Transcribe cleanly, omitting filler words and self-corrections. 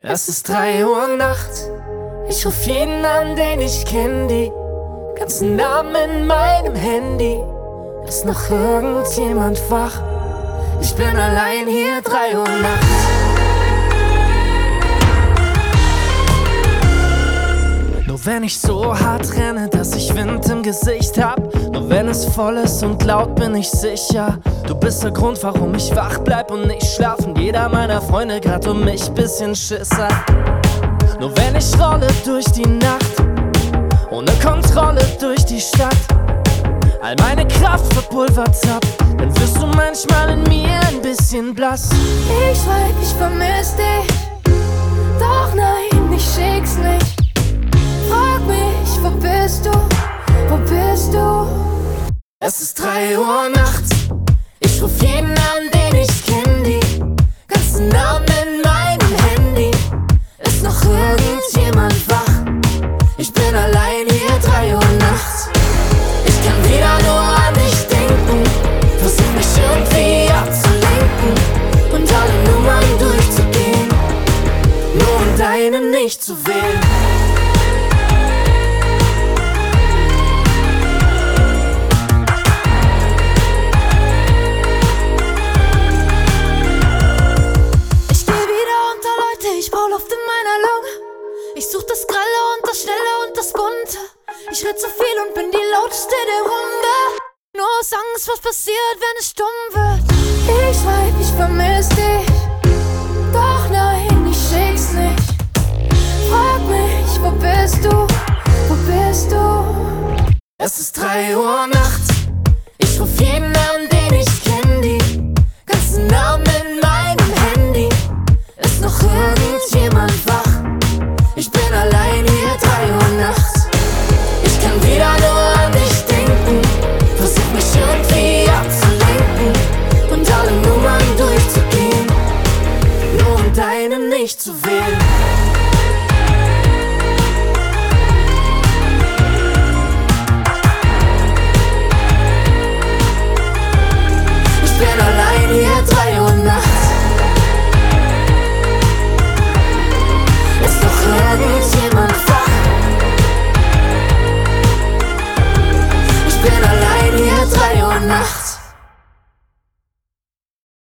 Es ist 3 Uhr nachts. Ich ruf jeden an, den ich kenn, die ganzen Namen in meinem Handy. Ist noch irgendjemand wach? Ich bin allein hier, 3 Uhr nachts. Nur wenn ich so hart renne, dass ich Wind im Gesicht hab. Nur wenn es voll ist und laut, bin ich sicher. Du bist der Grund, warum ich wach bleib und nicht schlafen. Jeder meiner Freunde grad um mich bisschen Schiss hat. Nur wenn ich rolle durch die Nacht, ohne Kontrolle durch die Stadt, all meine Kraft verpulvert ab, dann wirst du manchmal in mir ein bisschen blass. Ich schreib, ich vermiss dich, doch nein, ich schick's nicht. Frag mich, wo bist du, wo bist du? Es ist 3 Uhr nachts. Ich ruf jeden an, den ich kenn, die ganzen Namen in meinem Handy. Ist noch irgendjemand wach? Ich bin allein hier, 3 Uhr nachts. Ich kann wieder nur an dich denken, versuch mich irgendwie abzulenken und alle Nummern durchzugehen, nur um deine nicht zu wählen. Ich brauch Luft in meiner Lunge. Ich such das Grelle und das Schnelle und das Bunte. Ich red zu viel und bin die lauteste der Runde. Nur aus Angst, was passiert, wenn es stumm wird. Ich schreib, ich vermiss dich,